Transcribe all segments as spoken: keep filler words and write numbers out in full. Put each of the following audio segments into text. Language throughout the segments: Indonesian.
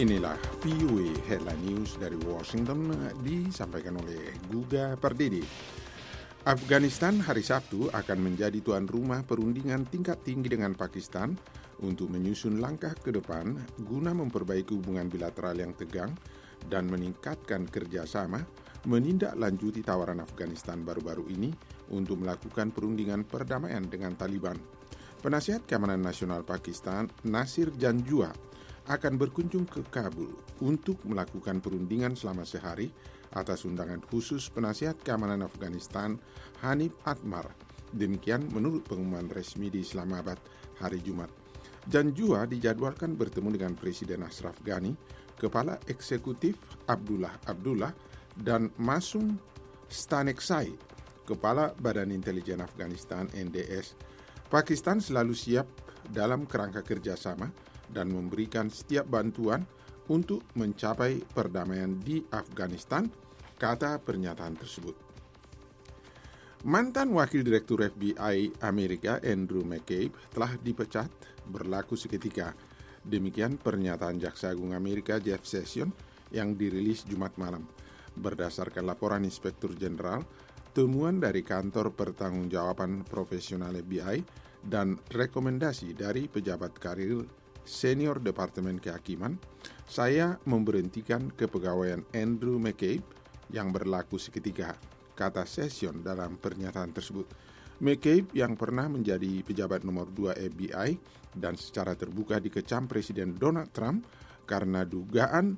Inilah V O A Headline News dari Washington, disampaikan oleh Guga Pardede. Afghanistan hari Sabtu akan menjadi tuan rumah perundingan tingkat tinggi dengan Pakistan untuk menyusun langkah ke depan guna memperbaiki hubungan bilateral yang tegang dan meningkatkan kerjasama menindaklanjuti tawaran Afghanistan baru-baru ini untuk melakukan perundingan perdamaian dengan Taliban. Penasihat Keamanan Nasional Pakistan, Nasir Janjua, akan berkunjung ke Kabul untuk melakukan perundingan selama sehari atas undangan khusus penasihat keamanan Afghanistan Hanif Atmar. Demikian menurut pengumuman resmi di Islamabad hari Jumat. Janjua dijadwalkan bertemu dengan Presiden Ashraf Ghani, Kepala Eksekutif Abdullah Abdullah, dan Masum Staneksai, Kepala Badan Intelijen Afghanistan N D S. Pakistan selalu siap dalam kerangka kerjasama dan memberikan setiap bantuan untuk mencapai perdamaian di Afghanistan, kata pernyataan tersebut. Mantan Wakil Direktur F B I Amerika Andrew McCabe telah dipecat berlaku seketika. Demikian pernyataan Jaksa Agung Amerika Jeff Sessions yang dirilis Jumat malam. Berdasarkan laporan Inspektur Jenderal, temuan dari Kantor Pertanggungjawaban Profesional F B I dan rekomendasi dari pejabat karir Senior Departemen Kehakiman, saya memberhentikan kepegawaian Andrew McCabe yang berlaku seketika, kata Sessions dalam pernyataan tersebut. McCabe yang pernah menjadi pejabat nomor dua F B I dan secara terbuka dikecam Presiden Donald Trump karena dugaan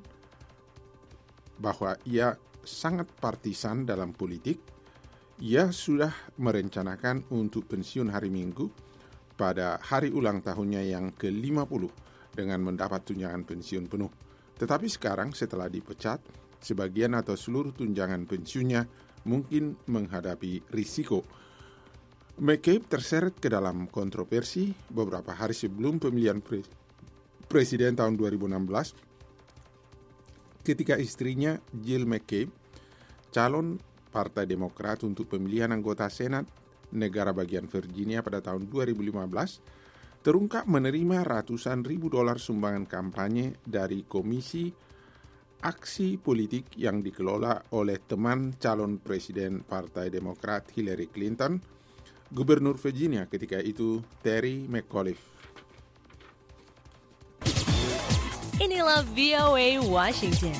bahwa ia sangat partisan dalam politik. Ia sudah merencanakan untuk pensiun hari Minggu pada hari ulang tahunnya yang ke lima puluh dengan mendapat tunjangan pensiun penuh. Tetapi sekarang setelah dipecat, sebagian atau seluruh tunjangan pensiunnya mungkin menghadapi risiko. McCabe terseret ke dalam kontroversi beberapa hari sebelum pemilihan pre- presiden tahun dua ribu enam belas ketika istrinya Jill McCabe, calon Partai Demokrat untuk pemilihan anggota Senat negara bagian Virginia pada tahun dua ribu lima belas, terungkap menerima ratusan ribu dolar sumbangan kampanye dari Komisi Aksi Politik yang dikelola oleh teman calon Presiden Partai Demokrat Hillary Clinton, Gubernur Virginia ketika itu Terry McAuliffe. Inilah V O A Washington.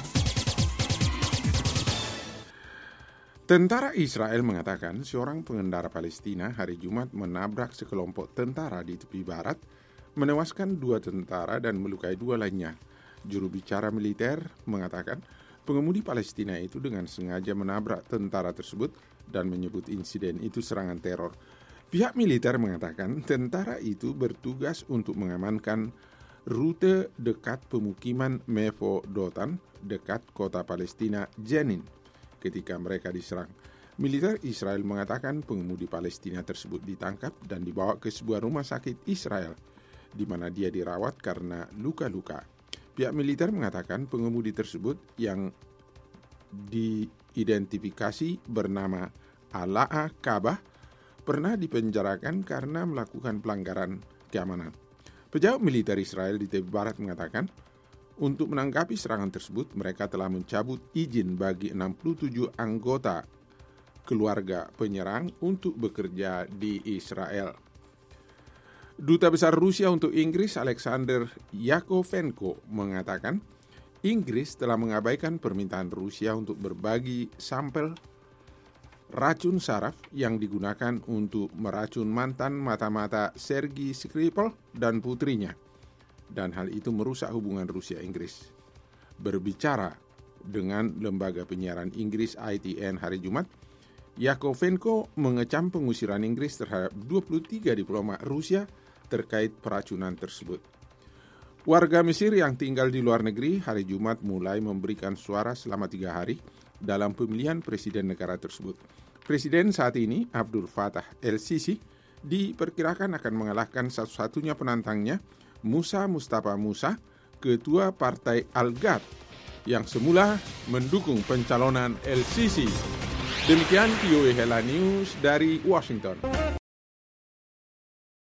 Tentara Israel mengatakan seorang pengendara Palestina hari Jumat menabrak sekelompok tentara di tepi barat, menewaskan dua tentara dan melukai dua lainnya. Juru bicara militer mengatakan pengemudi Palestina itu dengan sengaja menabrak tentara tersebut dan menyebut insiden itu serangan teror. Pihak militer mengatakan tentara itu bertugas untuk mengamankan rute dekat pemukiman Mevo Dotan dekat kota Palestina Jenin ketika mereka diserang. Militer Israel mengatakan pengemudi Palestina tersebut ditangkap dan dibawa ke sebuah rumah sakit Israel, di mana dia dirawat karena luka-luka. Pihak militer mengatakan pengemudi tersebut yang diidentifikasi bernama Alaa Kabah pernah dipenjarakan karena melakukan pelanggaran keamanan. Pejabat militer Israel di tepi barat mengatakan untuk menanggapi serangan tersebut, mereka telah mencabut izin bagi enam puluh tujuh anggota keluarga penyerang untuk bekerja di Israel. Duta Besar Rusia untuk Inggris, Alexander Yakovenko, mengatakan Inggris telah mengabaikan permintaan Rusia untuk berbagi sampel racun saraf yang digunakan untuk meracun mantan mata-mata Sergei Skripal dan putrinya. Dan hal itu merusak hubungan Rusia-Inggris. Berbicara dengan lembaga penyiaran Inggris I T N hari Jumat, Yakovenko mengecam pengusiran Inggris terhadap dua puluh tiga diplomat Rusia terkait peracunan tersebut. Warga Mesir yang tinggal di luar negeri hari Jumat mulai memberikan suara selama tiga hari dalam pemilihan presiden negara tersebut. Presiden saat ini, Abdul Fattah el-Sisi, diperkirakan akan mengalahkan satu-satunya penantangnya, Musa Mustafa Musa, ketua partai Al-Ghad, yang semula mendukung pencalonan el-Sisi. Demikian V O A Headline News dari Washington.